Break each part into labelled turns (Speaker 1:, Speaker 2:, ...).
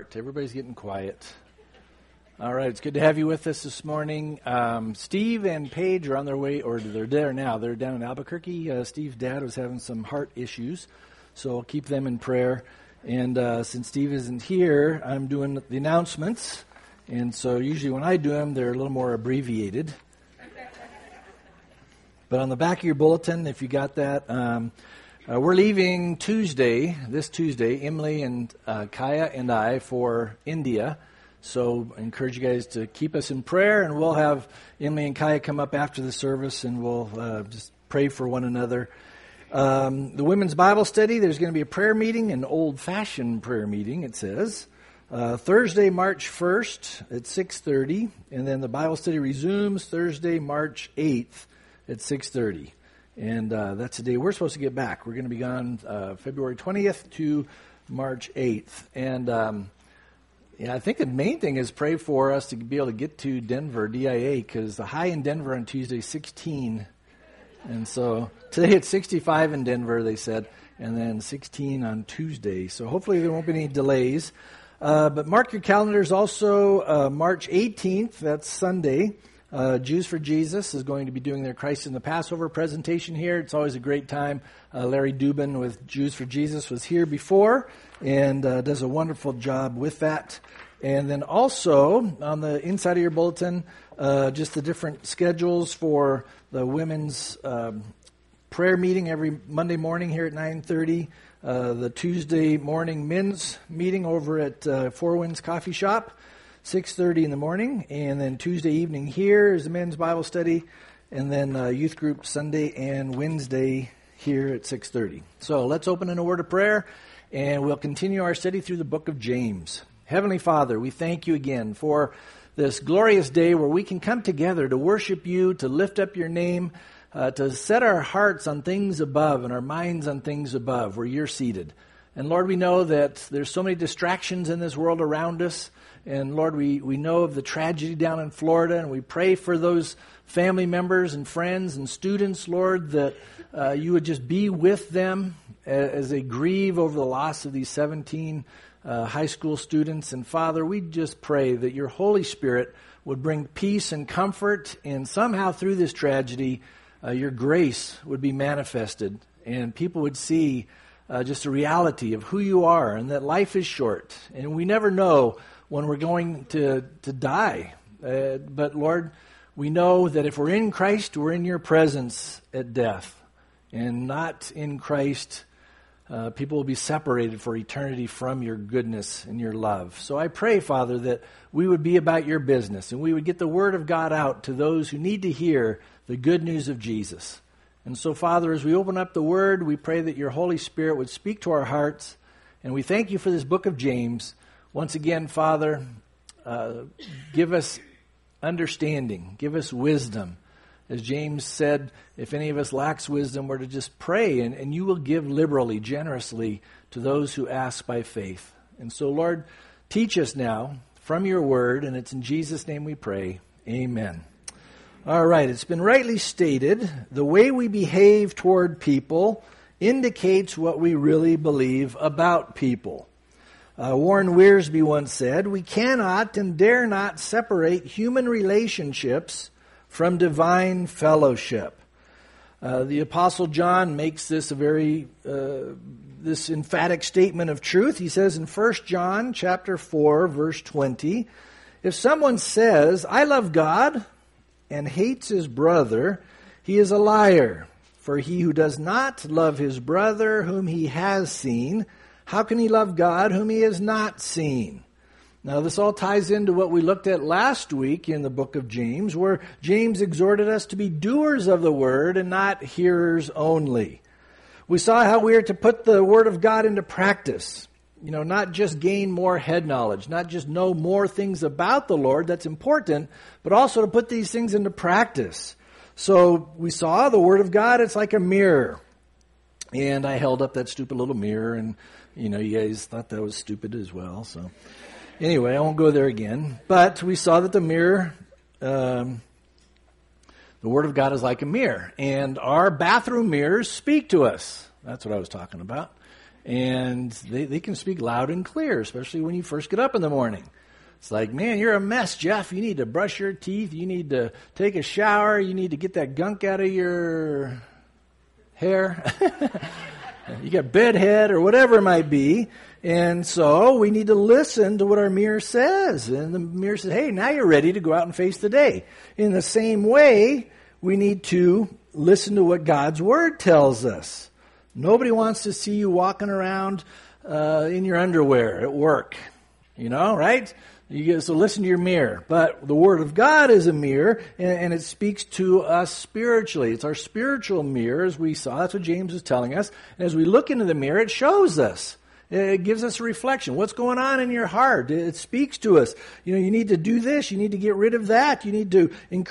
Speaker 1: Everybody's getting quiet. All right, it's good to have you with us this morning. Steve and Paige are on their way, or they're there now. They're down in Albuquerque. Steve's dad was having some heart issues, so I'll keep them in prayer. And since Steve isn't here, I'm doing the announcements. And so usually when I do them, they're a little more abbreviated. But on the back of your bulletin, if you got that, we're leaving this Tuesday, Emily and Kaya and I, for India. So I encourage you guys to keep us in prayer, and we'll have Emily and Kaya come up after the service, and we'll just pray for one another. The women's Bible study, there's going to be a prayer meeting, an old-fashioned prayer meeting, it says. Thursday, March 1st at 6:30, and then the Bible study resumes Thursday, March 8th at 6:30. And that's the day we're supposed to get back. We're going to be gone February 20th to March 8th. And I think the main thing is pray for us to be able to get to Denver, DIA, because the high in Denver on Tuesday is 16. And so today it's 65 in Denver, they said, and then 16 on Tuesday. So hopefully there won't be any delays. But mark your calendars also March 18th, that's Sunday. Jews for Jesus is going to be doing their Christ in the Passover presentation here. It's always a great time. Larry Dubin with Jews for Jesus was here before and does a wonderful job with that. And then also on the inside of your bulletin, just the different schedules for the women's prayer meeting every Monday morning here at 9:30. The Tuesday morning men's meeting over at Four Winds Coffee Shop. 6:30 in the morning, and then Tuesday evening here is the men's Bible study, and then youth group Sunday and Wednesday here at 6:30. So let's open in a word of prayer, and we'll continue our study through the book of James. Heavenly Father, we thank you again for this glorious day where we can come together to worship you, to lift up your name, to set our hearts on things above and our minds on things above where you're seated. And Lord, we know that there's so many distractions in this world around us. And Lord, we know of the tragedy down in Florida, and we pray for those family members and friends and students, Lord, that you would just be with them as they grieve over the loss of these 17 high school students. And Father, we just pray that your Holy Spirit would bring peace and comfort, and somehow through this tragedy, your grace would be manifested, and people would see just a reality of who you are, and that life is short, and we never know when we're going to die. But Lord, we know that if we're in Christ, we're in your presence at death. And not in Christ, people will be separated for eternity from your goodness and your love. So I pray, Father, that we would be about your business, and we would get the word of God out to those who need to hear the good news of Jesus. And so, Father, as we open up the word, we pray that your Holy Spirit would speak to our hearts. And we thank you for this book of James. Once again, Father, give us understanding, give us wisdom. As James said, if any of us lacks wisdom, we're to just pray, and you will give liberally, generously to those who ask by faith. And so, Lord, teach us now from your word, and it's in Jesus' name we pray. Amen. All right, it's been rightly stated, the way we behave toward people indicates what we really believe about people. Warren Wiersbe once said, we cannot and dare not separate human relationships from divine fellowship. The Apostle John makes this a very this emphatic statement of truth. He says in 1 John chapter 4, verse 20, if someone says, I love God, and hates his brother, he is a liar. For he who does not love his brother whom he has seen, how can he love God whom he has not seen? Now this all ties into what we looked at last week in the book of James, where James exhorted us to be doers of the word and not hearers only. We saw how we are to put the word of God into practice. Not just gain more head knowledge, not just know more things about the Lord, that's important, but also to put these things into practice. So we saw the Word of God, it's like a mirror. And I held up that stupid little mirror, and you guys thought that was stupid as well. So anyway, I won't go there again. But we saw that the mirror, the Word of God is like a mirror. And our bathroom mirrors speak to us. That's what I was talking about. And they can speak loud and clear, especially when you first get up in the morning. It's like, man, you're a mess, Jeff. You need to brush your teeth. You need to take a shower. You need to get that gunk out of your hair. You got bedhead or whatever it might be. And so we need to listen to what our mirror says. And the mirror says, hey, now you're ready to go out and face the day. In the same way, we need to listen to what God's Word tells us. Nobody wants to see you walking around in your underwear at work. You know, right? So listen to your mirror. But the Word of God is a mirror, and it speaks to us spiritually. It's our spiritual mirror, as we saw. That's what James is telling us. And as we look into the mirror, it shows us. It gives us a reflection. What's going on in your heart? It speaks to us. You know, you need to do this. You need to get rid of that. You need to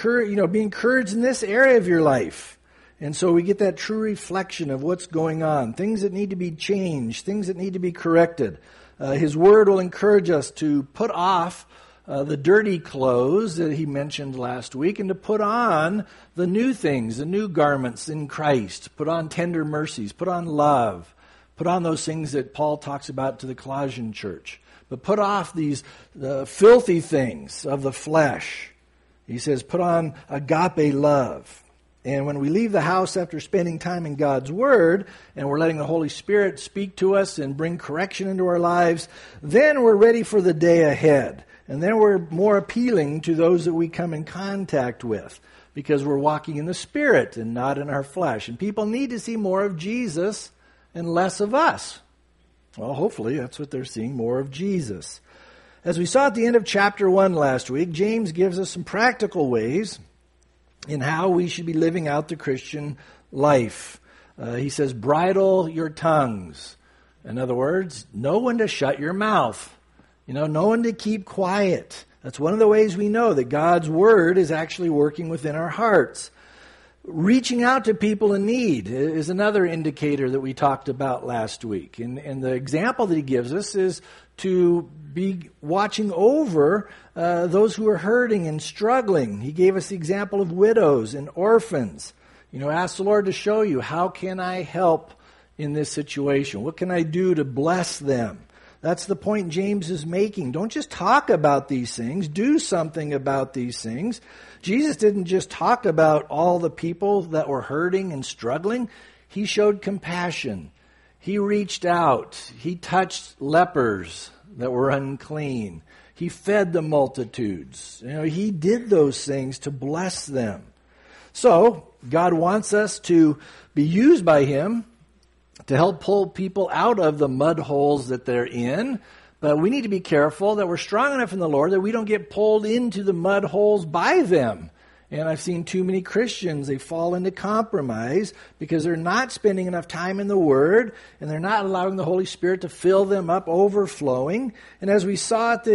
Speaker 1: be encouraged in this area of your life. And so we get that true reflection of what's going on, things that need to be changed, things that need to be corrected. His Word will encourage us to put off the dirty clothes that he mentioned last week and to put on the new things, the new garments in Christ. Put on tender mercies, put on love, put on those things that Paul talks about to the Colossian church. But put off these filthy things of the flesh. He says, put on agape love. And when we leave the house after spending time in God's Word, and we're letting the Holy Spirit speak to us and bring correction into our lives, then we're ready for the day ahead. And then we're more appealing to those that we come in contact with, because we're walking in the Spirit and not in our flesh. And people need to see more of Jesus and less of us. Well, hopefully that's what they're seeing, more of Jesus. As we saw at the end of chapter 1 last week, James gives us some practical ways in how we should be living out the Christian life. He says, bridle your tongues. In other words, know when to shut your mouth. Know when to keep quiet. That's one of the ways we know that God's Word is actually working within our hearts. Reaching out to people in need is another indicator that we talked about last week. And the example that he gives us is to be watching over those who are hurting and struggling. He gave us the example of widows and orphans. Ask the Lord to show you, how can I help in this situation? What can I do to bless them? That's the point James is making. Don't just talk about these things. Do something about these things. Jesus didn't just talk about all the people that were hurting and struggling. He showed compassion. He reached out. He touched lepers that were unclean. He fed the multitudes. He did those things to bless them. So, God wants us to be used by Him to help pull people out of the mud holes that they're in. But we need to be careful that we're strong enough in the Lord that we don't get pulled into the mud holes by them. And I've seen too many Christians, they fall into compromise because they're not spending enough time in the Word, and they're not allowing the Holy Spirit to fill them up, overflowing. And as we saw at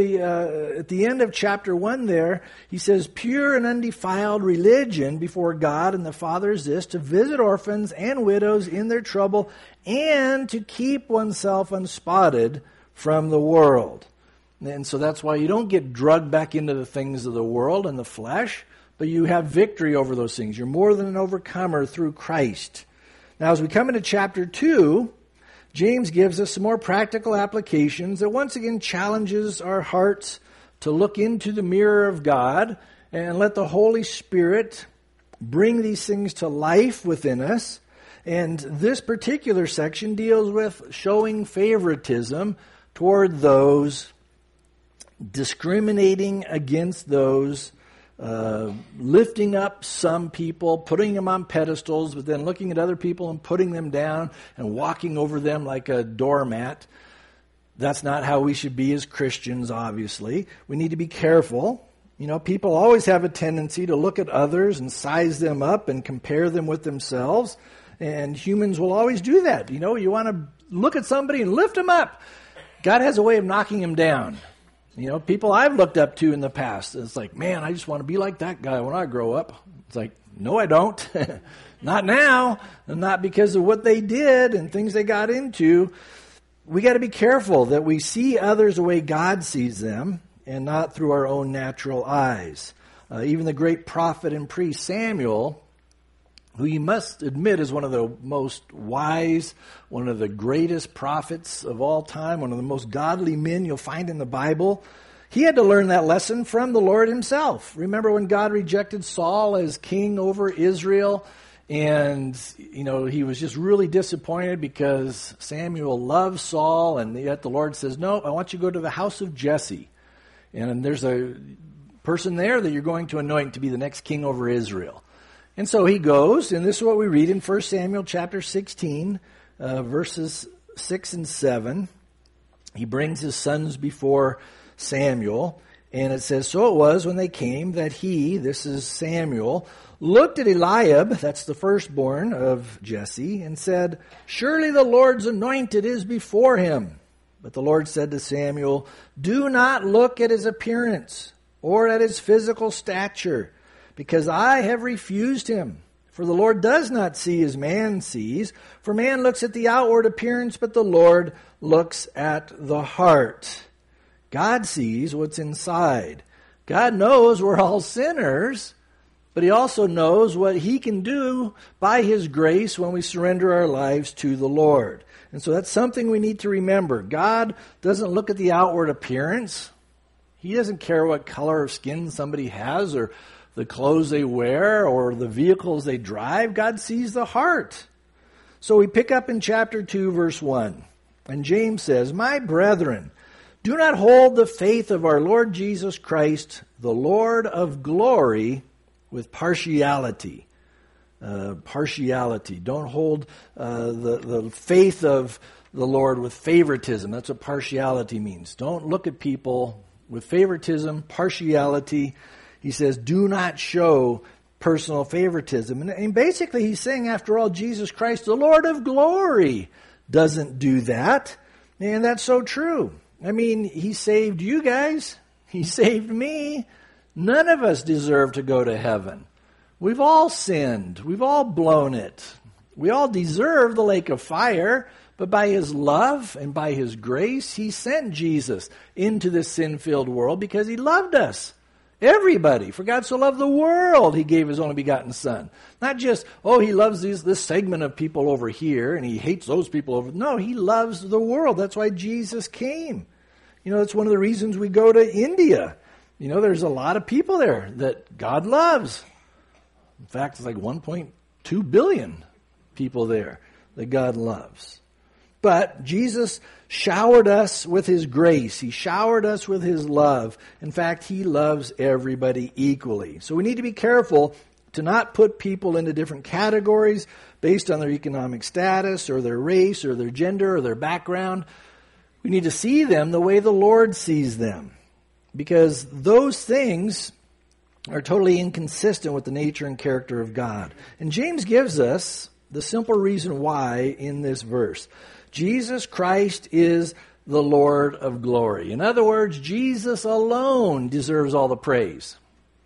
Speaker 1: the end of chapter 1 there, he says, pure and undefiled religion before God and the Father is this, to visit orphans and widows in their trouble, and to keep oneself unspotted from the world. And so that's why you don't get drugged back into the things of the world and the flesh, but you have victory over those things. You're more than an overcomer through Christ. Now, as we come into chapter 2, James gives us some more practical applications that once again challenges our hearts to look into the mirror of God and let the Holy Spirit bring these things to life within us. And this particular section deals with showing favoritism toward those, discriminating against those, lifting up some people, putting them on pedestals, but then looking at other people and putting them down and walking over them like a doormat. That's not how we should be as Christians, obviously. We need to be careful. People always have a tendency to look at others and size them up and compare them with themselves. And humans will always do that. You want to look at somebody and lift them up. God has a way of knocking them down. People I've looked up to in the past, it's like, man, I just want to be like that guy when I grow up. It's like, no, I don't. Not now, and not because of what they did and things they got into. We got to be careful that we see others the way God sees them and not through our own natural eyes. Even the great prophet and priest Samuel who you must admit is one of the most wise, one of the greatest prophets of all time, one of the most godly men you'll find in the Bible. He had to learn that lesson from the Lord himself. Remember when God rejected Saul as king over Israel? And, he was just really disappointed because Samuel loved Saul, and yet the Lord says, no, I want you to go to the house of Jesse. And there's a person there that you're going to anoint to be the next king over Israel. And so he goes, and this is what we read in 1 Samuel chapter 16, verses 6 and 7. He brings his sons before Samuel, and it says, so it was when they came that he, this is Samuel, looked at Eliab, that's the firstborn of Jesse, and said, surely the Lord's anointed is before him. But the Lord said to Samuel, do not look at his appearance or at his physical stature, because I have refused him. For the Lord does not see as man sees, for man looks at the outward appearance, but the Lord looks at the heart. God sees what's inside. God knows we're all sinners, but he also knows what he can do by his grace when we surrender our lives to the Lord. And so that's something we need to remember. God doesn't look at the outward appearance. He doesn't care what color of skin somebody has or the clothes they wear or the vehicles they drive. God sees the heart. So we pick up in chapter 2, verse 1. And James says, my brethren, do not hold the faith of our Lord Jesus Christ, the Lord of glory, with partiality. Partiality. Don't hold the faith of the Lord with favoritism. That's what partiality means. Don't look at people with favoritism, partiality. He says, do not show personal favoritism. And basically he's saying, after all, Jesus Christ, the Lord of glory, doesn't do that. And that's so true. I mean, he saved you guys. He saved me. None of us deserve to go to heaven. We've all sinned. We've all blown it. We all deserve the lake of fire. But by his love and by his grace, he sent Jesus into this sin-filled world because he loved us. Everybody. For God so loved the world, he gave his only begotten Son. Not just, he loves this segment of people over here and he hates those people over. No, he loves the world. That's why Jesus came. That's one of the reasons we go to India. There's a lot of people there that God loves. In fact, it's like 1.2 billion people there that God loves. But Jesus showered us with his grace. He showered us with his love. In fact, he loves everybody equally. So we need to be careful to not put people into different categories based on their economic status or their race or their gender or their background. We need to see them the way the Lord sees them, because those things are totally inconsistent with the nature and character of God. And James gives us the simple reason why in this verse. Jesus Christ is the Lord of glory. In other words, Jesus alone deserves all the praise,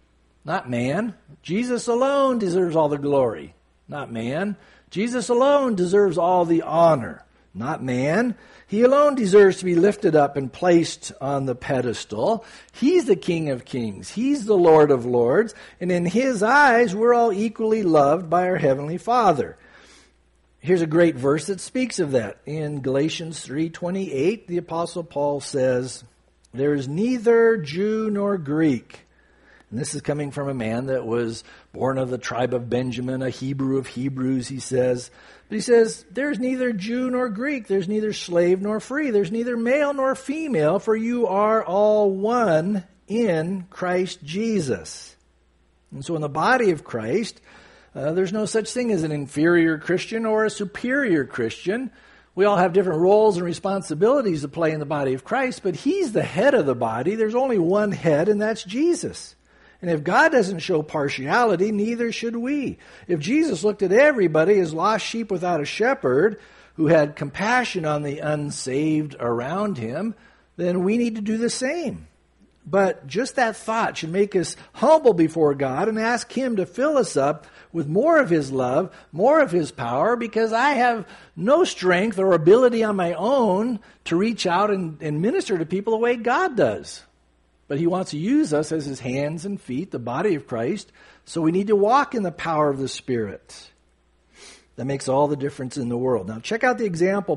Speaker 1: not man. Jesus alone deserves all the glory, not man. Jesus alone deserves all the honor, not man. He alone deserves to be lifted up and placed on the pedestal. He's the King of Kings. He's the Lord of Lords. And in his eyes, we're all equally loved by our Heavenly Father. Here's a great verse that speaks of that. In Galatians 3:28, the Apostle Paul says, there is neither Jew nor Greek. And this is coming from a man that was born of the tribe of Benjamin, a Hebrew of Hebrews, he says. But he says, there's neither Jew nor Greek. There's neither slave nor free. There's neither male nor female, for you are all one in Christ Jesus. And so in the body of Christ, there's no such thing as an inferior Christian or a superior Christian. We all have different roles and responsibilities to play in the body of Christ, but he's the head of the body. There's only one head, and that's Jesus. And if God doesn't show partiality, neither should we. If Jesus looked at everybody as lost sheep without a shepherd, who had compassion on the unsaved around him, then we need to do the same. But just that thought should make us humble before God and ask him to fill us up with more of his love, more of his power, because I have no strength or ability on my own to reach out and minister to people the way God does. But he wants to use us as his hands and feet, the body of Christ, so we need to walk in the power of the Spirit. that makes all the difference in the world. Now, check out the example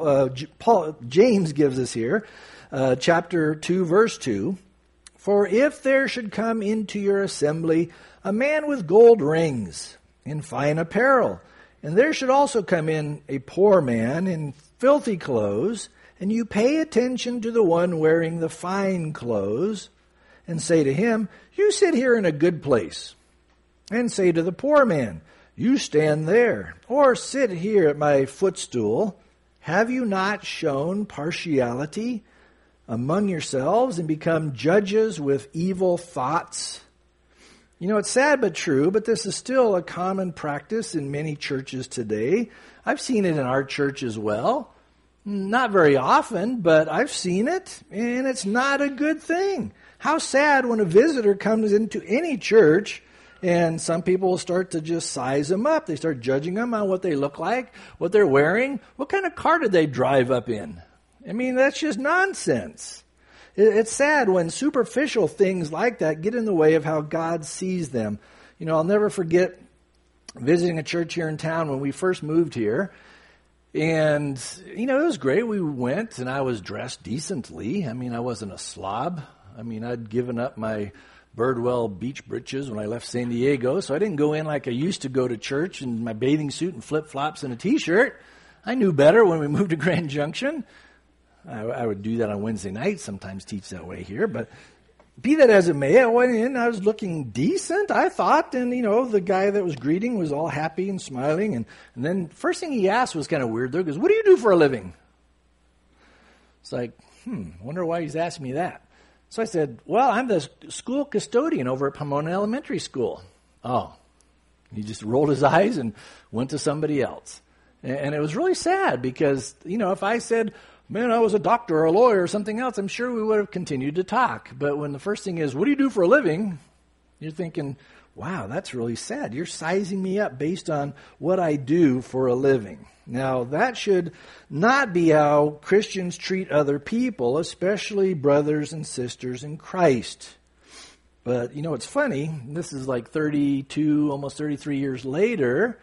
Speaker 1: James gives us here, chapter 2, verse 2. For if there should come into your assembly a man with gold rings and fine apparel, and there should also come in a poor man in filthy clothes, and you pay attention to the one wearing the fine clothes, and say to him, you sit here in a good place, and say to the poor man, you stand there, or sit here at my footstool. Have you not shown partiality among yourselves and become judges with evil thoughts? You know, it's sad but true, but this is still a common practice in many churches today. I've seen it in our church as well. Not very often, but I've seen it, and it's not a good thing. How sad when a visitor comes into any church and some people will start to just size them up. They start judging them on what they look like, what they're wearing, what kind of car did they drive up in. I mean, that's just nonsense. It's sad when superficial things like that get in the way of how God sees them. You know, I'll never forget visiting a church here in town when we first moved here. And, you know, it was great. We went and I was dressed decently. I mean, I wasn't a slob. I mean, I'd given up my Birdwell beach britches when I left San Diego, so I didn't go in like I used to go to church in my bathing suit and flip-flops and a T-shirt. I knew better when we moved to Grand Junction. I would do that on Wednesday nights, sometimes teach that way here, but be that as it may, I went in, I was looking decent, I thought, and, you know, the guy that was greeting was all happy and smiling, and then first thing he asked was kind of weird, though. He goes, what do you do for a living? It's like, wonder why he's asking me that. So I said, well, I'm the school custodian over at Pomona Elementary School. Oh, he just rolled his eyes and went to somebody else. And it was really sad because, you know, if I said, man, I was a doctor or a lawyer or something else, I'm sure we would have continued to talk. But when the first thing is, what do you do for a living? You're thinking, wow, that's really sad. You're sizing me up based on what I do for a living. Now, that should not be how Christians treat other people, especially brothers and sisters in Christ. But, you know, it's funny. This is like 32, almost 33 years later.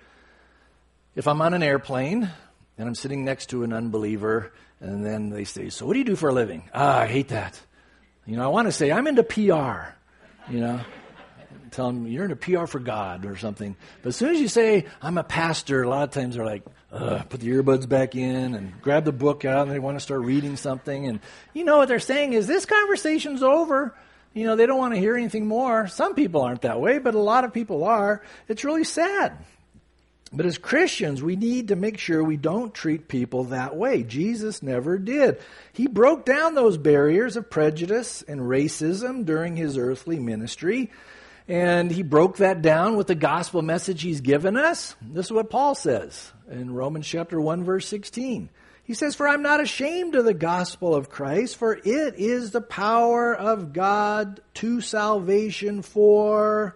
Speaker 1: If I'm on an airplane and I'm sitting next to an unbeliever, and then they say, so what do you do for a living? I hate that. You know, I want to say, I'm into PR, you know. Tell them, you're into PR for God or something. But as soon as you say, I'm a pastor, a lot of times they're like, put the earbuds back in and grab the book out and they want to start reading something. And you know what they're saying is, this conversation's over. You know, they don't want to hear anything more. Some people aren't that way, but a lot of people are. It's really sad. But as Christians, we need to make sure we don't treat people that way. Jesus never did. He broke down those barriers of prejudice and racism during his earthly ministry. And he broke that down with the gospel message he's given us. This is what Paul says in Romans chapter 1, verse 16. He says, for I'm not ashamed of the gospel of Christ, for it is the power of God to salvation for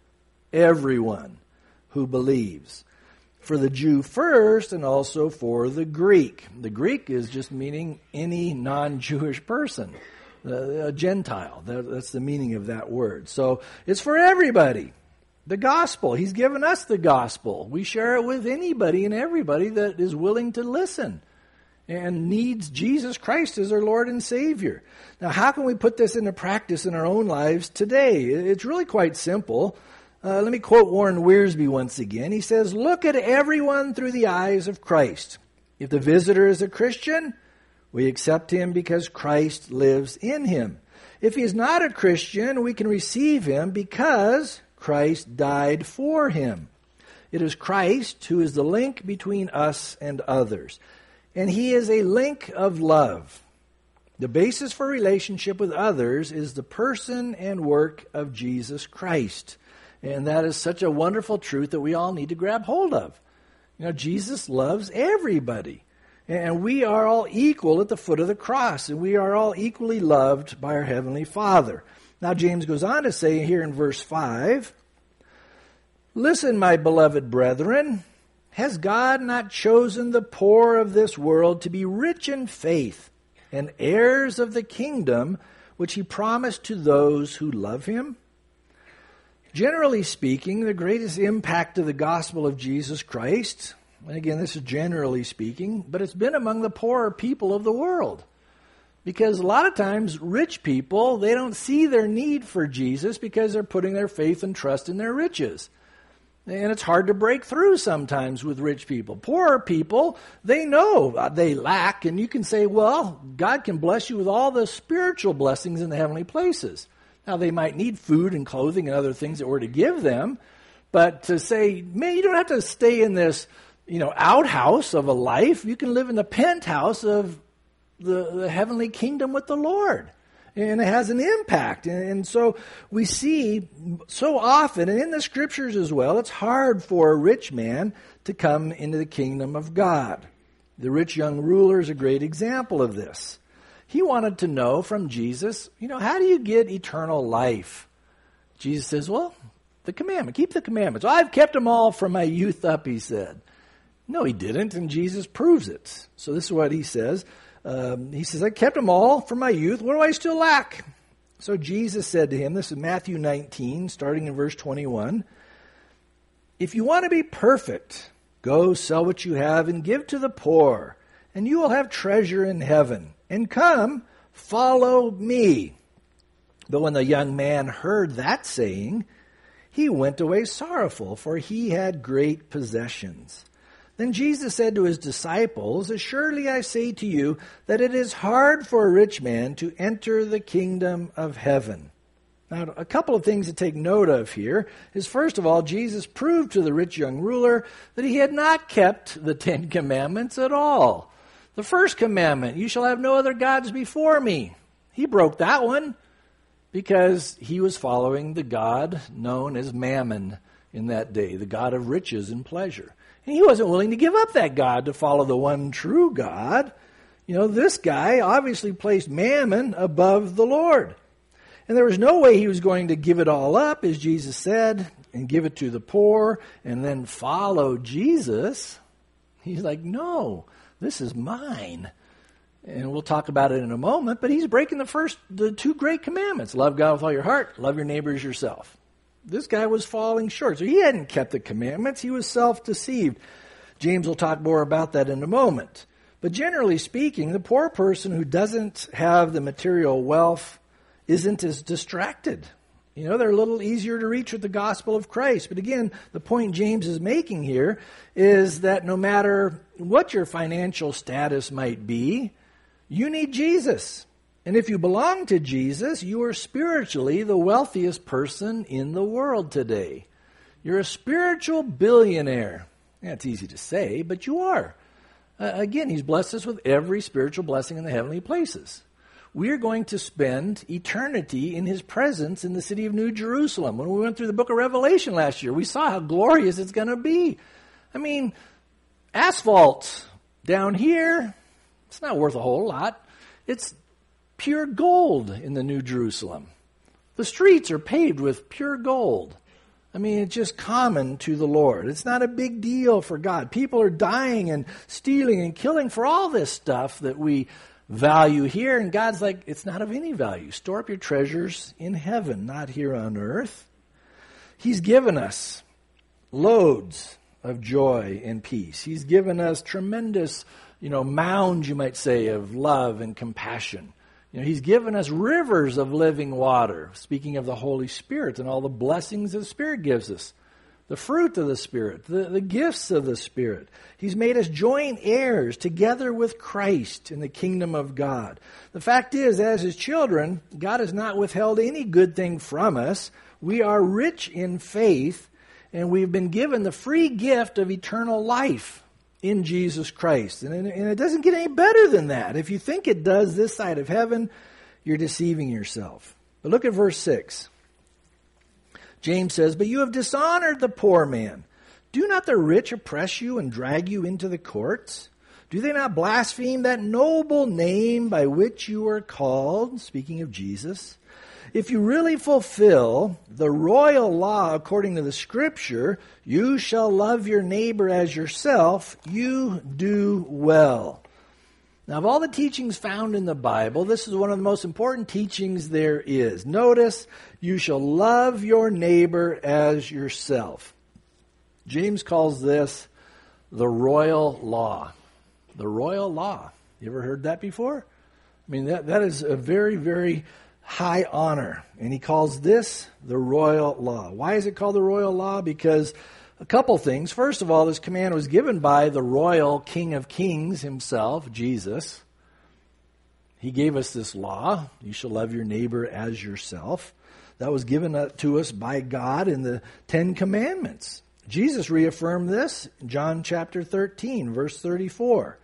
Speaker 1: everyone who believes. For the Jew first, and also for the Greek. The Greek is just meaning any non-Jewish person. A Gentile. That's the meaning of that word. So it's for everybody. The gospel. He's given us the gospel. We share it with anybody and everybody that is willing to listen and needs Jesus Christ as our Lord and Savior. Now, how can we put this into practice in our own lives today? It's really quite simple. Let me quote Warren Wiersbe once again. He says, look at everyone through the eyes of Christ. If the visitor is a Christian, we accept him because Christ lives in him. If he is not a Christian, we can receive him because Christ died for him. It is Christ who is the link between us and others. And he is a link of love. The basis for relationship with others is the person and work of Jesus Christ. And that is such a wonderful truth that we all need to grab hold of. You know, Jesus loves everybody. And we are all equal at the foot of the cross. And we are all equally loved by our Heavenly Father. Now James goes on to say here in verse 5, listen, my beloved brethren, has God not chosen the poor of this world to be rich in faith and heirs of the kingdom which he promised to those who love him? Generally speaking, the greatest impact of the gospel of Jesus Christ, And again, this is generally speaking, but it's been among the poorer people of the world. Because a lot of times, rich people, they don't see their need for Jesus because they're putting their faith and trust in their riches. And it's hard to break through sometimes with rich people. Poorer people, they know they lack, and you can say, well, God can bless you with all the spiritual blessings in the heavenly places. Now, they might need food and clothing and other things that we're to give them, but to say, man, you don't have to stay in this, outhouse of a life. You can live in the penthouse of the heavenly kingdom with the Lord. And it has an impact. And so we see so often, and in the scriptures as well, it's hard for a rich man to come into the kingdom of God. The rich young ruler is a great example of this. He wanted to know from Jesus, how do you get eternal life? Jesus says, well, the commandment, keep the commandments. I've kept them all from my youth up, he said. No, he didn't, and Jesus proves it. So this is what he says. He says, I kept them all from my youth. What do I still lack? So Jesus said to him, this is Matthew 19, starting in verse 21, if you want to be perfect, go sell what you have and give to the poor, and you will have treasure in heaven. And come, follow me. But when the young man heard that saying, he went away sorrowful, for he had great possessions. Then Jesus said to his disciples, assuredly I say to you that it is hard for a rich man to enter the kingdom of heaven. Now, a couple of things to take note of here is, first of all, Jesus proved to the rich young ruler that he had not kept the 10 Commandments at all. The first commandment, you shall have no other gods before me. He broke that one because he was following the god known as Mammon in that day, the god of riches and pleasure. And he wasn't willing to give up that God to follow the one true God. This guy obviously placed Mammon above the Lord. And there was no way he was going to give it all up, as Jesus said, and give it to the poor, and then follow Jesus. He's like, no, this is mine. And we'll talk about it in a moment, but he's breaking the 2 great commandments. Love God with all your heart, love your neighbor as yourself. This guy was falling short. So he hadn't kept the commandments. He was self-deceived. James will talk more about that in a moment. But generally speaking, the poor person who doesn't have the material wealth isn't as distracted. They're a little easier to reach with the gospel of Christ. But again, the point James is making here is that no matter what your financial status might be, you need Jesus. And if you belong to Jesus, you are spiritually the wealthiest person in the world today. You're a spiritual billionaire. That's easy to say, but you are. Again, he's blessed us with every spiritual blessing in the heavenly places. We're going to spend eternity in his presence in the city of New Jerusalem. When we went through the book of Revelation last year, we saw how glorious it's going to be. Asphalt down here, it's not worth a whole lot. It's pure gold in the New Jerusalem. The streets are paved with pure gold. It's just common to the Lord. It's not a big deal for God. People are dying and stealing and killing for all this stuff that we value here. And God's like, it's not of any value. Store up your treasures in heaven, not here on earth. He's given us loads of joy and peace. He's given us tremendous, mounds, you might say, of love and compassion. He's given us rivers of living water, speaking of the Holy Spirit and all the blessings the Spirit gives us, the fruit of the Spirit, the gifts of the Spirit. He's made us joint heirs together with Christ in the kingdom of God. The fact is, as his children, God has not withheld any good thing from us. We are rich in faith, and we've been given the free gift of eternal life in Jesus Christ. And it doesn't get any better than that. If you think it does this side of heaven, you're deceiving yourself. But look at verse 6. James says, but you have dishonored the poor man. Do not the rich oppress you and drag you into the courts? Do they not blaspheme that noble name by which you are called? Speaking of Jesus. If you really fulfill the royal law according to the Scripture, you shall love your neighbor as yourself, you do well. Now, of all the teachings found in the Bible, this is one of the most important teachings there is. Notice, you shall love your neighbor as yourself. James calls this the royal law. The royal law. You ever heard that before? I mean, that is a very, very high honor. And he calls this the royal law. Why is it called the royal law? Because a couple things. First of all, this command was given by the royal King of Kings himself, Jesus. He gave us this law. You shall love your neighbor as yourself. That was given to us by God in the Ten Commandments. Jesus reaffirmed this in John chapter 13, verse 34.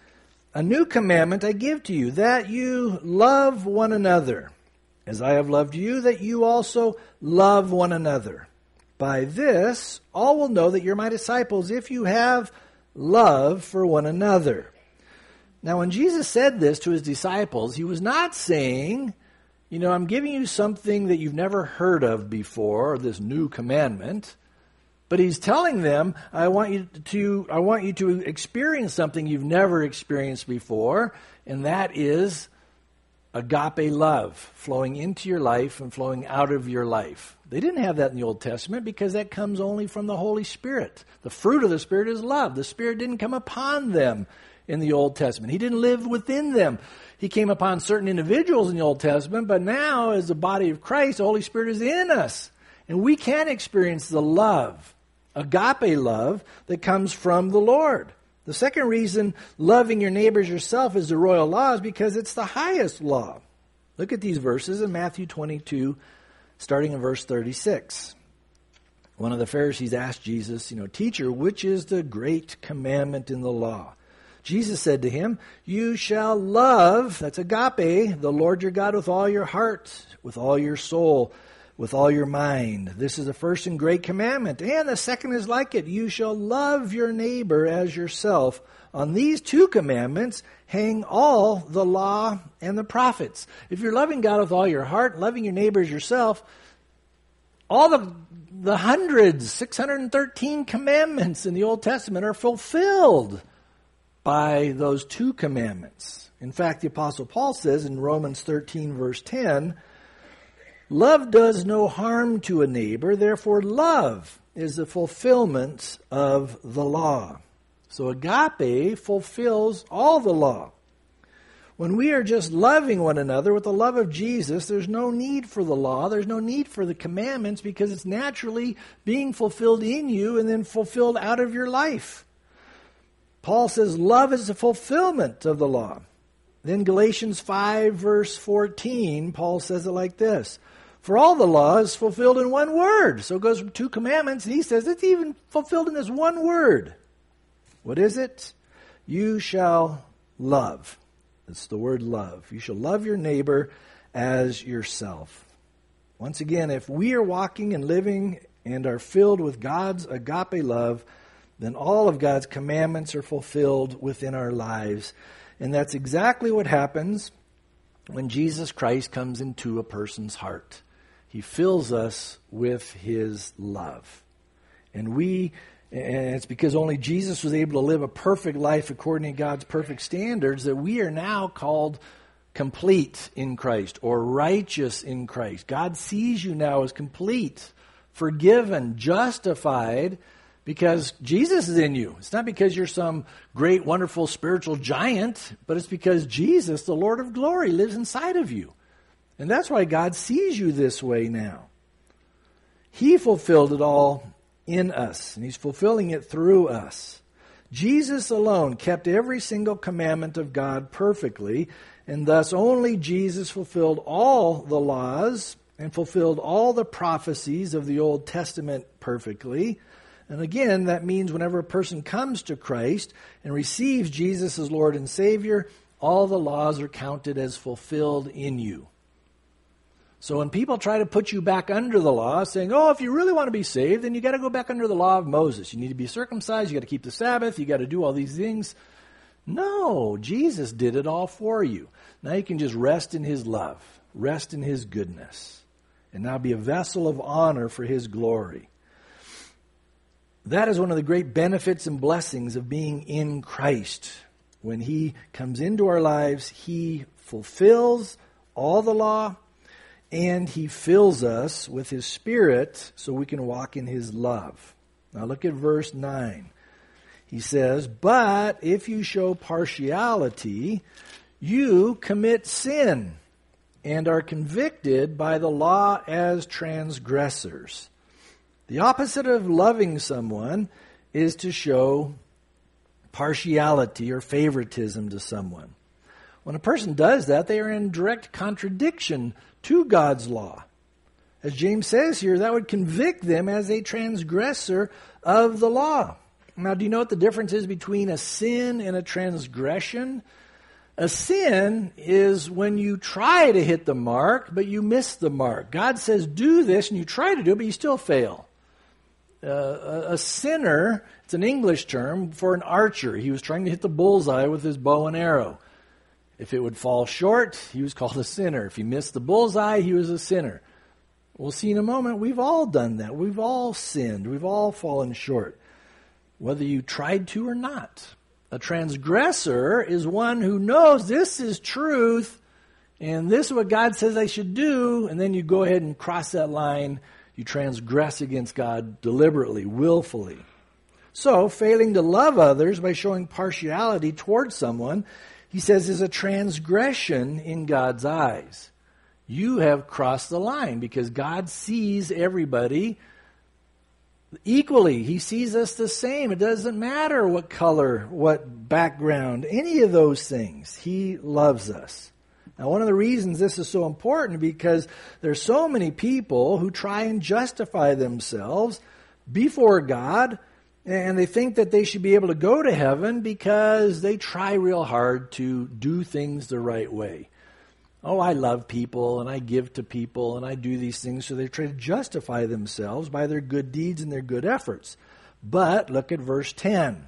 Speaker 1: A new commandment I give to you, that you love one another. As I have loved you, that you also love one another. By this, all will know that you're my disciples if you have love for one another. Now, when Jesus said this to his disciples, he was not saying, I'm giving you something that you've never heard of before, this new commandment. But he's telling them, I want you to experience something you've never experienced before, and that is agape love flowing into your life and flowing out of your life. They didn't have that in the Old Testament because that comes only from the Holy Spirit. The fruit of the Spirit is love. The Spirit didn't come upon them in the Old Testament. He didn't live within them. He came upon certain individuals in the Old Testament, but now as the body of Christ, the Holy Spirit is in us. And we can experience the love, agape love, that comes from the Lord. The second reason loving your neighbors yourself is the royal law is because it's the highest law. Look at these verses in Matthew 22, starting in verse 36. One of the Pharisees asked Jesus, Teacher, which is the great commandment in the law? Jesus said to him, you shall love, that's agape, the Lord your God with all your heart, with all your soul, with all your mind. This is the first and great commandment. And the second is like it. You shall love your neighbor as yourself. On these two commandments hang all the law and the prophets. If you're loving God with all your heart, loving your neighbor as yourself, all the hundreds, 613 commandments in the Old Testament are fulfilled by those two commandments. In fact, the Apostle Paul says in Romans 13, verse 10, love does no harm to a neighbor, therefore love is the fulfillment of the law. So agape fulfills all the law. When we are just loving one another with the love of Jesus, there's no need for the law, there's no need for the commandments because it's naturally being fulfilled in you and then fulfilled out of your life. Paul says love is the fulfillment of the law. Then Galatians 5 verse 14, Paul says it like this. For all the law is fulfilled in one word. So it goes from two commandments, and he says it's even fulfilled in this one word. What is it? You shall love. That's the word love. You shall love your neighbor as yourself. Once again, if we are walking and living and are filled with God's agape love, then all of God's commandments are fulfilled within our lives. And that's exactly what happens when Jesus Christ comes into a person's heart. He fills us with his love. And it's because only Jesus was able to live a perfect life according to God's perfect standards that we are now called complete in Christ or righteous in Christ. God sees you now as complete, forgiven, justified, because Jesus is in you. It's not because you're some great, wonderful spiritual giant, but it's because Jesus, the Lord of glory, lives inside of you. And that's why God sees you this way now. He fulfilled it all in us, and he's fulfilling it through us. Jesus alone kept every single commandment of God perfectly, and thus only Jesus fulfilled all the laws and fulfilled all the prophecies of the Old Testament perfectly. And again, that means whenever a person comes to Christ and receives Jesus as Lord and Savior, all the laws are counted as fulfilled in you. So when people try to put you back under the law, saying, if you really want to be saved, then you got to go back under the law of Moses. You need to be circumcised, you got to keep the Sabbath, you got to do all these things. No, Jesus did it all for you. Now you can just rest in his love, rest in his goodness, and now be a vessel of honor for his glory. That is one of the great benefits and blessings of being in Christ. When he comes into our lives, he fulfills all the law, and he fills us with his Spirit so we can walk in his love. Now look at verse 9. He says, but if you show partiality, you commit sin and are convicted by the law as transgressors. The opposite of loving someone is to show partiality or favoritism to someone. When a person does that, they are in direct contradiction to God's law. As James says here, that would convict them as a transgressor of the law. Now, do you know what the difference is between a sin and a transgression? A sin is when you try to hit the mark, but you miss the mark. God says, do this, and you try to do it, but you still fail. A sinner, it's an English term for an archer. He was trying to hit the bullseye with his bow and arrow. If it would fall short, he was called a sinner. If he missed the bullseye, he was a sinner. We'll see in a moment, we've all done that. We've all sinned. We've all fallen short, whether you tried to or not. A transgressor is one who knows this is truth, and this is what God says I should do, and then you go ahead and cross that line. You transgress against God deliberately, willfully. So, failing to love others by showing partiality towards someone, he says, is a transgression in God's eyes. You have crossed the line because God sees everybody equally. He sees us the same. It doesn't matter what color, what background, any of those things. He loves us. Now, one of the reasons this is so important because there's so many people who try and justify themselves before God, and they think that they should be able to go to heaven because they try real hard to do things the right way. Oh, I love people, and I give to people, and I do these things, so they try to justify themselves by their good deeds and their good efforts. But look at verse 10.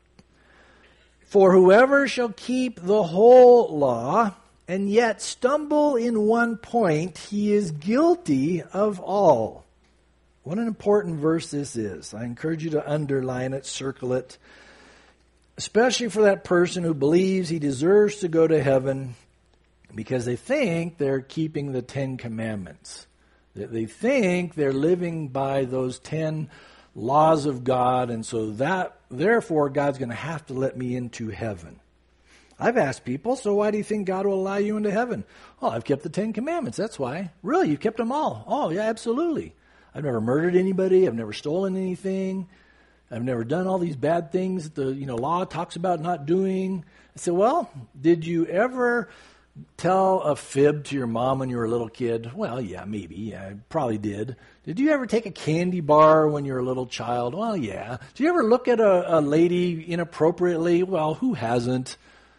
Speaker 1: For whoever shall keep the whole law and yet stumble in one point, he is guilty of all. What an important verse this is. I encourage you to underline it, circle it, especially for that person who believes he deserves to go to heaven because they think they're keeping the 10 Commandments. They think they're living by those 10 laws of God, and so therefore God's going to have to let me into heaven. I've asked people, so why do you think God will allow you into heaven? Oh, I've kept the 10 Commandments, that's why. Really, you've kept them all? Oh, yeah, absolutely. I've never murdered anybody. I've never stolen anything. I've never done all these bad things that the law talks about not doing. I said, well, did you ever tell a fib to your mom when you were a little kid? Well, yeah, maybe. Yeah, I probably did. Did you ever take a candy bar when you were a little child? Well, yeah. Did you ever look at a lady inappropriately? Well, who hasn't?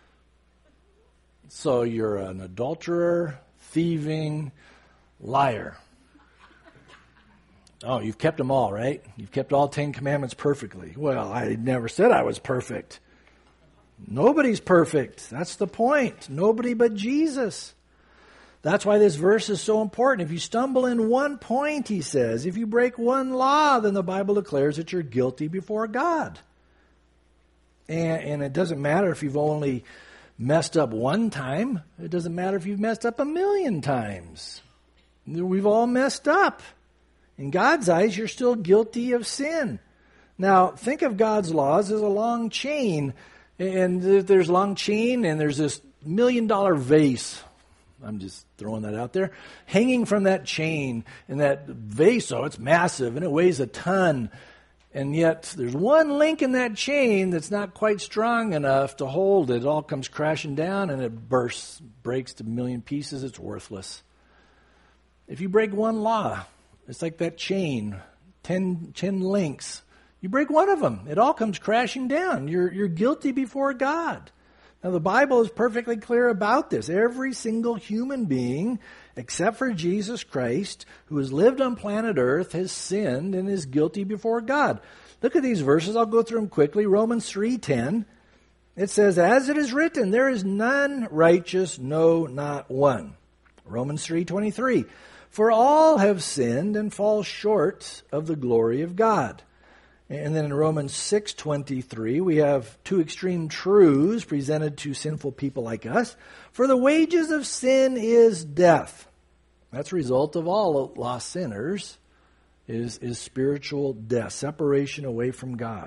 Speaker 1: So you're an adulterer, thieving, liar. Oh, you've kept them all, right? You've kept all 10 Commandments perfectly. Well, I never said I was perfect. Nobody's perfect. That's the point. Nobody but Jesus. That's why this verse is so important. If you stumble in one point, he says, if you break one law, then the Bible declares that you're guilty before God. And it doesn't matter if you've only messed up one time. It doesn't matter if you've messed up 1,000,000 times. We've all messed up. In God's eyes, you're still guilty of sin. Now, think of God's laws as a long chain. And there's a long chain, and there's this $1 million vase. I'm just throwing that out there. Hanging from that chain, and that vase, it's massive, and it weighs a ton. And yet, there's one link in that chain that's not quite strong enough to hold it. It all comes crashing down, and it breaks to 1,000,000 pieces. It's worthless. If you break one law, it's like that chain, 10 links. You break one of them, it all comes crashing down. You're guilty before God. Now, the Bible is perfectly clear about this. Every single human being, except for Jesus Christ, who has lived on planet Earth, has sinned and is guilty before God. Look at these verses. I'll go through them quickly. Romans 3:10. It says, as it is written, there is none righteous, no, not one. Romans 3:23. For all have sinned and fall short of the glory of God. And then in Romans 6:23, we have two extreme truths presented to sinful people like us. For the wages of sin is death. That's a result of all lost sinners, is spiritual death, separation away from God.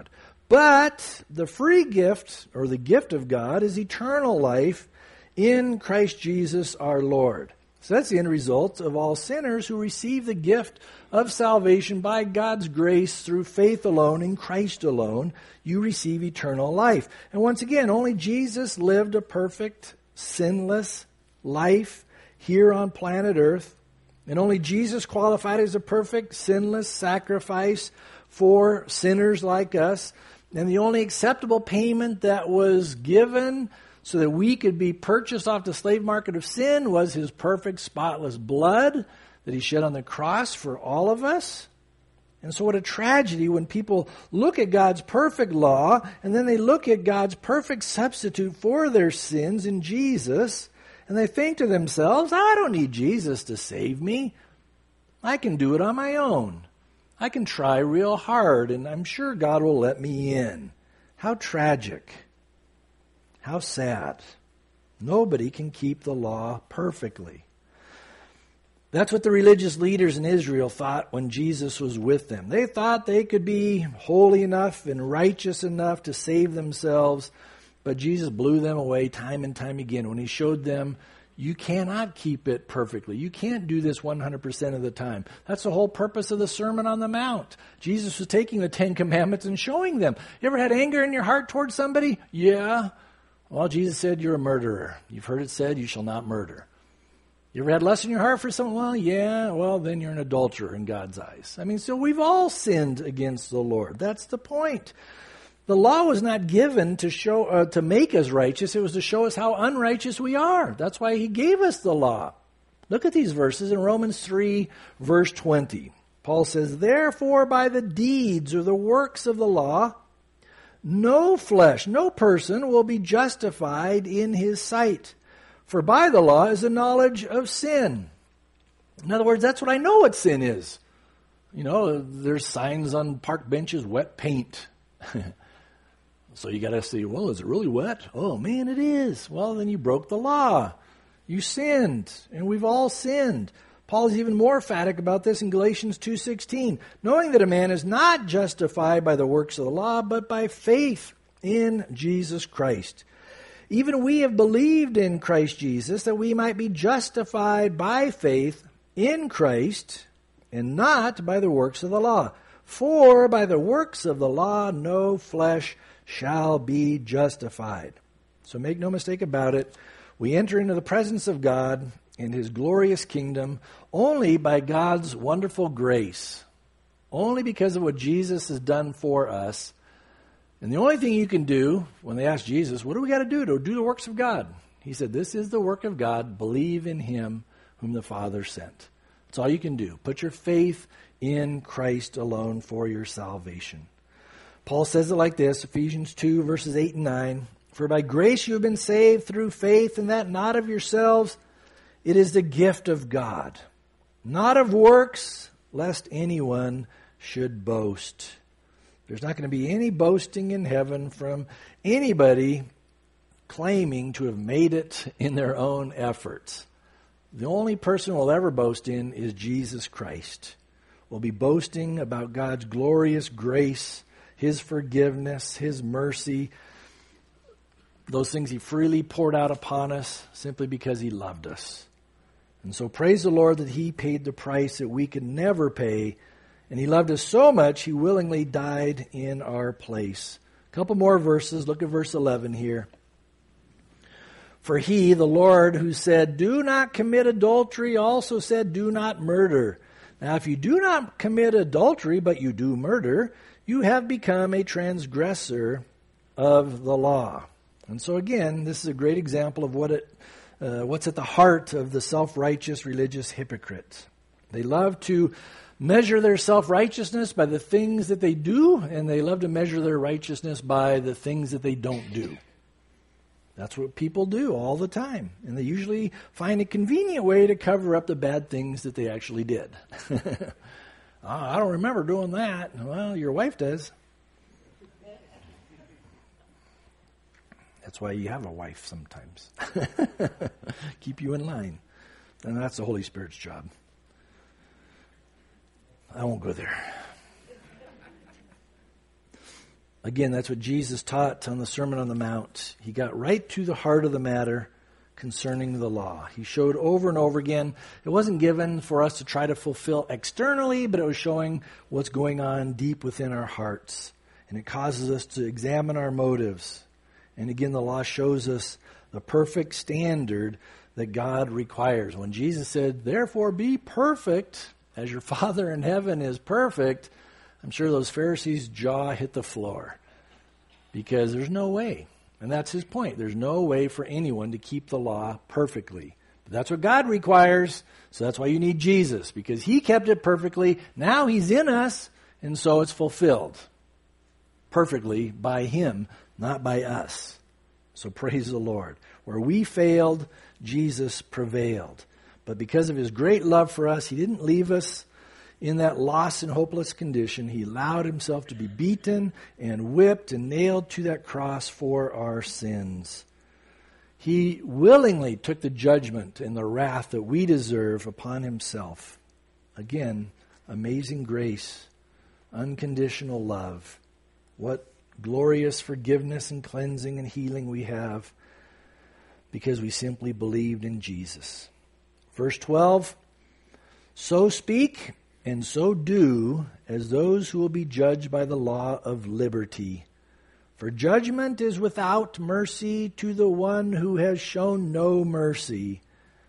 Speaker 1: But the free gift, or the gift of God, is eternal life in Christ Jesus our Lord. So that's the end result of all sinners who receive the gift of salvation by God's grace through faith alone in Christ alone. You receive eternal life. And once again, only Jesus lived a perfect, sinless life here on planet Earth. And only Jesus qualified as a perfect, sinless sacrifice for sinners like us. And the only acceptable payment that was given so that we could be purchased off the slave market of sin was his perfect, spotless blood that he shed on the cross for all of us. And so what a tragedy when people look at God's perfect law and then they look at God's perfect substitute for their sins in Jesus, and they think to themselves, I don't need Jesus to save me. I can do it on my own. I can try real hard, and I'm sure God will let me in. How tragic. How sad. Nobody can keep the law perfectly. That's what the religious leaders in Israel thought when Jesus was with them. They thought they could be holy enough and righteous enough to save themselves, but Jesus blew them away time and time again when he showed them, you cannot keep it perfectly. You can't do this 100% of the time. That's the whole purpose of the Sermon on the Mount. Jesus was taking the 10 Commandments and showing them. You ever had anger in your heart towards somebody? Yeah. Well, Jesus said you're a murderer. You've heard it said you shall not murder. You ever had lust in your heart for someone? Well, yeah. Well, then you're an adulterer in God's eyes. I mean, so we've all sinned against the Lord. That's the point. The law was not given to show to make us righteous. It was to show us how unrighteous we are. That's why he gave us the law. Look at these verses in Romans 3, verse 20. Paul says, therefore by the deeds or the works of the law, no flesh, no person will be justified in his sight. For by the law is the knowledge of sin. In other words, that's what I know what sin is. You know, there's signs on park benches, wet paint. So you got to say, well, is it really wet? Oh, man, it is. Well, then you broke the law. You sinned, and we've all sinned. Paul is even more emphatic about this in Galatians 2:16, knowing that a man is not justified by the works of the law, but by faith in Jesus Christ. Even we have believed in Christ Jesus that we might be justified by faith in Christ and not by the works of the law. For by the works of the law no flesh shall be justified. So make no mistake about it. We enter into the presence of God in his glorious kingdom only by God's wonderful grace. Only because of what Jesus has done for us. And the only thing you can do, when they ask Jesus, what do we got to do the works of God? He said, this is the work of God. Believe in him whom the Father sent. That's all you can do. Put your faith in Christ alone for your salvation. Paul says it like this, Ephesians 2, verses 8 and 9. For by grace you have been saved through faith, and that not of yourselves. It is the gift of God, not of works, lest anyone should boast. There's not going to be any boasting in heaven from anybody claiming to have made it in their own efforts. The only person we'll ever boast in is Jesus Christ. We'll be boasting about God's glorious grace, his forgiveness, his mercy, those things he freely poured out upon us simply because he loved us. And so praise the Lord that he paid the price that we could never pay. And he loved us so much, he willingly died in our place. A couple more verses. Look at verse 11 here. For he, the Lord, who said, do not commit adultery, also said, do not murder. Now, if you do not commit adultery, but you do murder, you have become a transgressor of the law. And so again, this is a great example of what's at the heart of the self-righteous religious hypocrite. They love to measure their self-righteousness by the things that they do, and they love to measure their righteousness by the things that they don't do. That's what people do all the time. And they usually find a convenient way to cover up the bad things that they actually did. I don't remember doing that. Well, your wife does. That's why you have a wife sometimes. Keep you in line. And that's the Holy Spirit's job. I won't go there. Again, that's what Jesus taught on the Sermon on the Mount. He got right to the heart of the matter concerning the law. He showed over and over again. It wasn't given for us to try to fulfill externally, but it was showing what's going on deep within our hearts. And it causes us to examine our motives. And again, the law shows us the perfect standard that God requires. When Jesus said, "Therefore be perfect, as your Father in heaven is perfect," I'm sure those Pharisees' jaw hit the floor. Because there's no way. And that's his point. There's no way for anyone to keep the law perfectly. But that's what God requires. So that's why you need Jesus. Because he kept it perfectly. Now he's in us. And so it's fulfilled perfectly by him, not by us. So praise the Lord. Where we failed, Jesus prevailed. But because of his great love for us, he didn't leave us in that lost and hopeless condition. He allowed himself to be beaten and whipped and nailed to that cross for our sins. He willingly took the judgment and the wrath that we deserve upon himself. Again, amazing grace, unconditional love. What glorious forgiveness and cleansing and healing we have because we simply believed in Jesus. Verse 12, "So speak and so do as those who will be judged by the law of liberty. For judgment is without mercy to the one who has shown no mercy.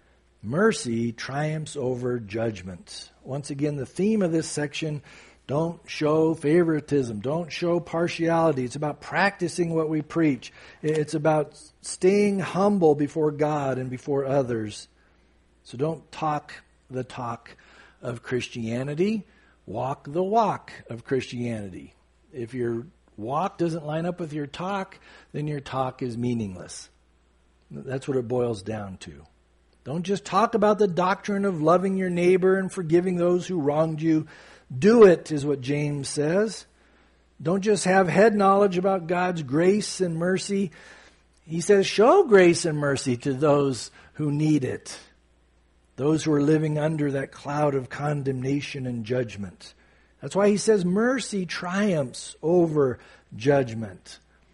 Speaker 1: Mercy triumphs over judgment." Once again, the theme of this section, don't show favoritism, don't show partiality. It's about practicing what we preach. It's about staying humble before God and before others. So don't talk the talk of Christianity, walk the walk of Christianity. If your walk doesn't line up with your talk, then your talk is meaningless. That's what it boils down to. Don't just talk about the doctrine of loving your neighbor and forgiving those who wronged you. Do it, is what James says. Don't just have head knowledge about God's grace and mercy. He says, show grace and mercy to those who need it. Those who are living under that cloud of condemnation and judgment. That's why he says mercy triumphs over judgment.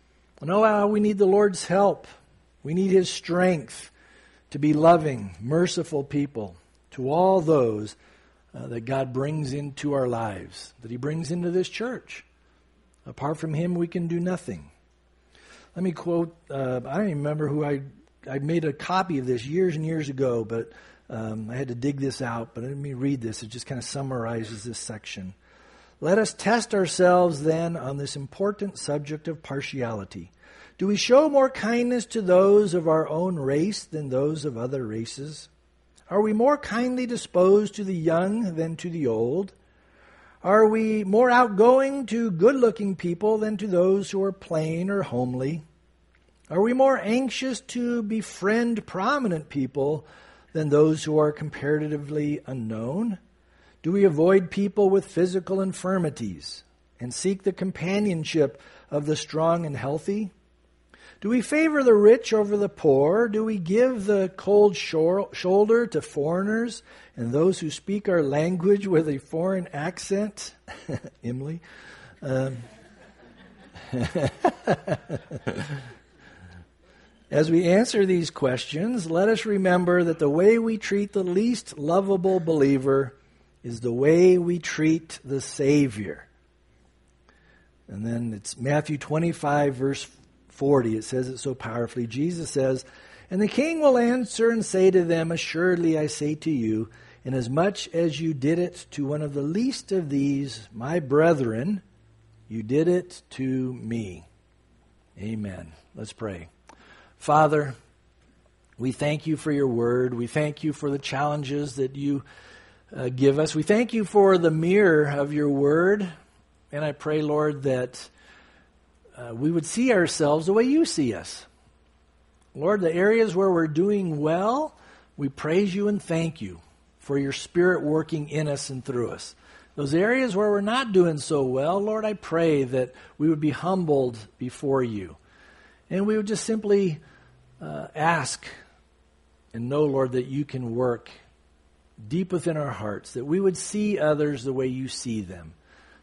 Speaker 1: No, we need the Lord's help. We need his strength to be loving, merciful people to all those that God brings into our lives, that he brings into this church. Apart from him, we can do nothing. Let me quote, I don't even remember who I made a copy of this years and years ago, but I had to dig this out, but let me read this. It just kind of summarizes this section. "Let us test ourselves then on this important subject of partiality. Do we show more kindness to those of our own race than those of other races? Are we more kindly disposed to the young than to the old? Are we more outgoing to good-looking people than to those who are plain or homely? Are we more anxious to befriend prominent people than those who are comparatively unknown? Do we avoid people with physical infirmities and seek the companionship of the strong and healthy? Do we favor the rich over the poor? Do we give the cold shoulder to foreigners and those who speak our language with a foreign accent?" Emily. As we answer these questions, let us remember that the way we treat the least lovable believer is the way we treat the Savior. And then it's Matthew 25, verse 40. It says it so powerfully. Jesus says, "And the king will answer and say to them, Assuredly I say to you, inasmuch as you did it to one of the least of these, my brethren, you did it to me." Amen. Let's pray. Father, we thank you for your word. We thank you for the challenges that you give us. We thank you for the mirror of your word. And I pray, Lord, that we would see ourselves the way you see us. Lord, the areas where we're doing well, we praise you and thank you for your Spirit working in us and through us. Those areas where we're not doing so well, Lord, I pray that we would be humbled before you. And we would just simply ask and know, Lord, that you can work deep within our hearts, that we would see others the way you see them,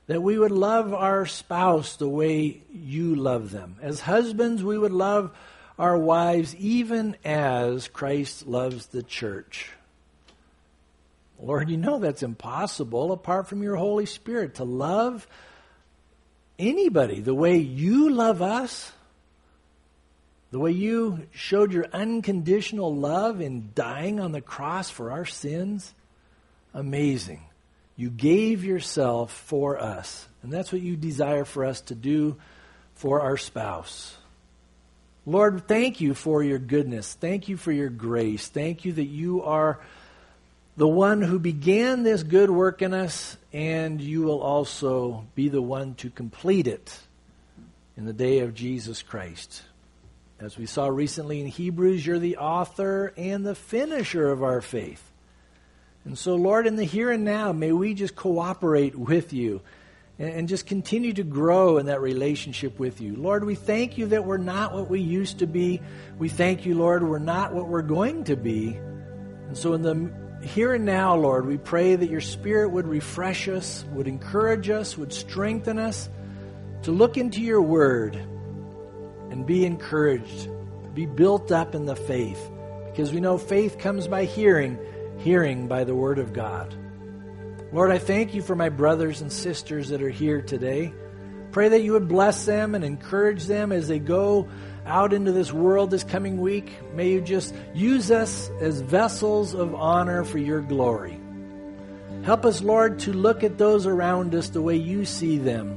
Speaker 1: that we would love our spouse the way you love them. As husbands, we would love our wives even as Christ loves the church. Lord, you know that's impossible apart from your Holy Spirit, to love anybody the way you love us, the way you showed your unconditional love in dying on the cross for our sins. Amazing. You gave yourself for us, and that's what you desire for us to do for our spouse. Lord, thank you for your goodness. Thank you for your grace. Thank you that you are the one who began this good work in us, and you will also be the one to complete it in the day of Jesus Christ. As we saw recently in Hebrews, you're the author and the finisher of our faith. And so, Lord, in the here and now, may we just cooperate with you and just continue to grow in that relationship with you. Lord, we thank you that we're not what we used to be. We thank you, Lord, we're not what we're going to be. And so in the here and now, Lord, we pray that your Spirit would refresh us, would encourage us, would strengthen us to look into your word and be encouraged, be built up in the faith. Because we know faith comes by hearing, hearing by the word of God. Lord, I thank you for my brothers and sisters that are here today. Pray that you would bless them and encourage them as they go out into this world this coming week. May you just use us as vessels of honor for your glory. Help us, Lord, to look at those around us the way you see them.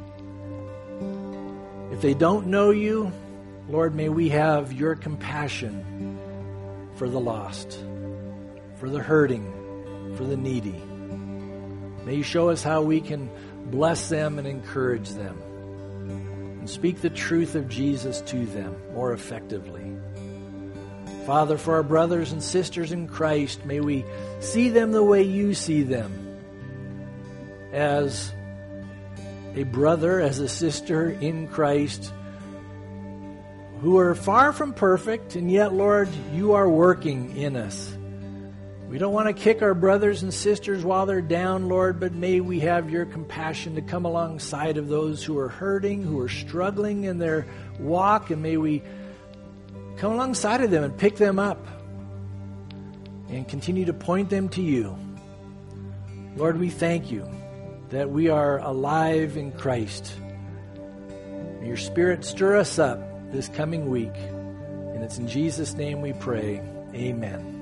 Speaker 1: If they don't know you, Lord, may we have your compassion for the lost, for the hurting, for the needy. May you show us how we can bless them and encourage them and speak the truth of Jesus to them more effectively. Father, for our brothers and sisters in Christ, may we see them the way you see them, as a brother, as a sister in Christ, who are far from perfect, and yet, Lord, you are working in us. We don't want to kick our brothers and sisters while they're down, Lord, but may we have your compassion to come alongside of those who are hurting, who are struggling in their walk, and may we come alongside of them and pick them up and continue to point them to you. Lord, we thank you that we are alive in Christ. May your Spirit stir us up this coming week. And it's in Jesus' name we pray. Amen.